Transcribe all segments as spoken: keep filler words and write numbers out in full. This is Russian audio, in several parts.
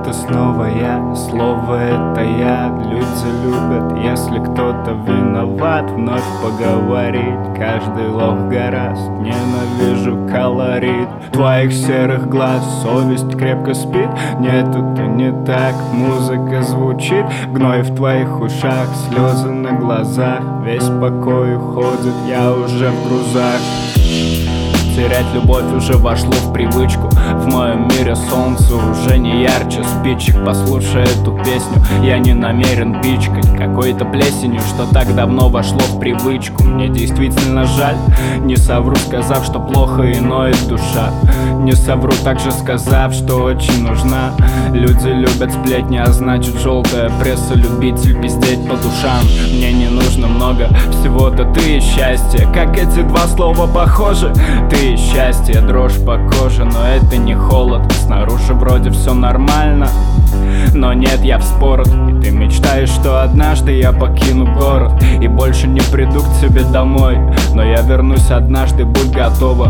Это снова я, слово это я. Люди любят, если кто-то виноват. Вновь поговорить, каждый лох гораст. Ненавижу колорит твоих серых глаз. Совесть крепко спит, нет, это не так. Музыка звучит, гной в твоих ушах, слезы на глазах. Весь покой уходит, я уже в грузах. Терять любовь уже вошло в привычку. В моем мире солнце уже не ярче спичек. Послушай эту песню, я не намерен пичкать какой-то плесенью, что так давно вошло в привычку. Мне действительно жаль, не совру, сказав, что плохо и ноет душа. Не совру, также сказав, что очень нужна. Люди любят сплетни, а значит желтая пресса любитель пиздеть по душам. Мне не нужно много, всего-то ты и счастье. Как эти два слова похожи, ты и счастье, дрожь по коже, но это не холод. Снаружи вроде все нормально, но нет, я вспорот. И ты мечтаешь, что однажды я покину город и больше не приду к тебе домой. Но я вернусь однажды, будь готова.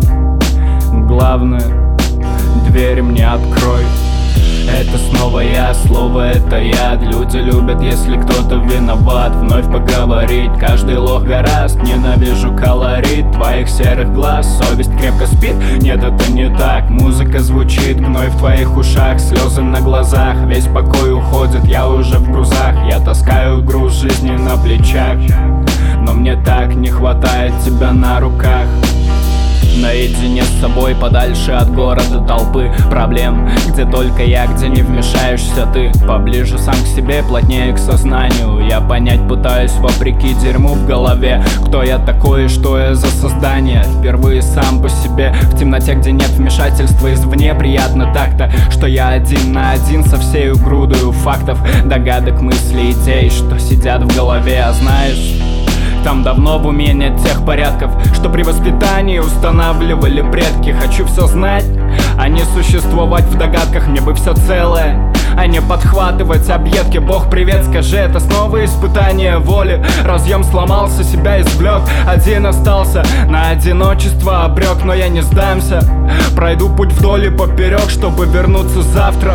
Главное, дверь мне открой. Это снова я, слово это я. Люди любят, если кто-то виноват. Вновь поговорить, каждый лох гораст. Ненавижу колорит твоих серых глаз. Совесть крепко спит, нет, это не так. Музыка звучит, гной в твоих ушах, слезы на глазах. Весь покой уходит, я уже в грузах. Я таскаю груз жизни на плечах, но мне так не хватает тебя на руках. Наедине с собой, подальше от города, толпы проблем, где только я, где не вмешаешься ты. Поближе сам к себе, плотнее к сознанию. Я понять пытаюсь вопреки дерьму в голове. Кто я такой и что я за создание? Впервые сам по себе, в темноте, где нет вмешательства извне. Приятно так-то, что я один на один со всею грудою фактов, догадок, мыслей, идей, что сидят в голове. А знаешь, там давно в уме нет тех порядков, что при воспитании устанавливали предки. Хочу все знать, а не существовать в догадках. Мне бы все целое, а не подхватывать объедки. Бог, привет, скажи, это снова испытание воли. Разъем сломался, себя извлек, один остался, на одиночество обрек. Но я не сдамся, пройду путь вдоль и поперек, чтобы вернуться завтра.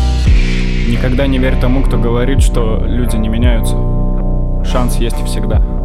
Никогда не верь тому, кто говорит, что люди не меняются. Шанс есть всегда.